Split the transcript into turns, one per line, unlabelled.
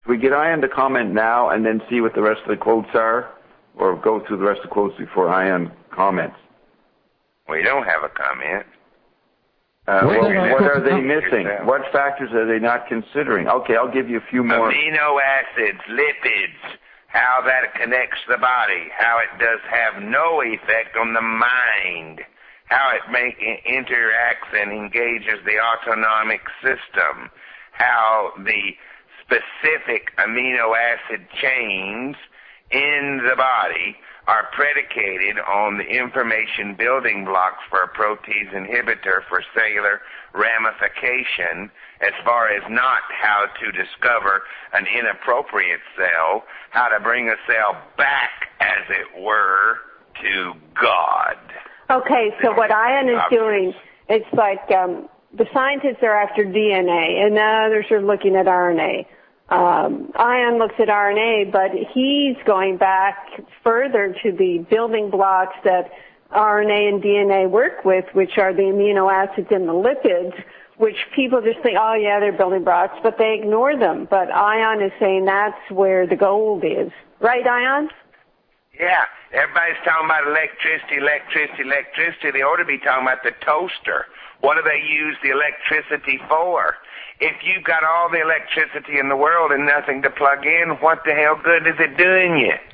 Should we get Ian to comment now and then see what the rest of the quotes are? Or go through the rest of the quotes before Ian comments?
We don't have a comment.
What are they missing? What factors are they not considering? Okay, I'll give you a few more.
Amino acids, lipids, how that connects the body, how it does have no effect on the mind, how it interacts and engages the autonomic system, how the specific amino acid chains in the body are predicated on the information building blocks for a protease inhibitor for cellular ramification, as far as not how to discover an inappropriate cell, how to bring a cell back, as it were, to God.
Okay, so what Ian is doing, it's like the scientists are after DNA, and the others are looking at RNA. Ian looks at RNA, but he's going back further to the building blocks that RNA and DNA work with, which are the amino acids and the lipids, which people just think, oh, yeah, they're building blocks, but they ignore them. But Ian is saying that's where the gold is. Right, Ian?
Yeah, everybody's talking about electricity. They ought to be talking about the toaster. What do they use the electricity for? If you've got all the electricity in the world and nothing to plug in, what the hell good is it doing you?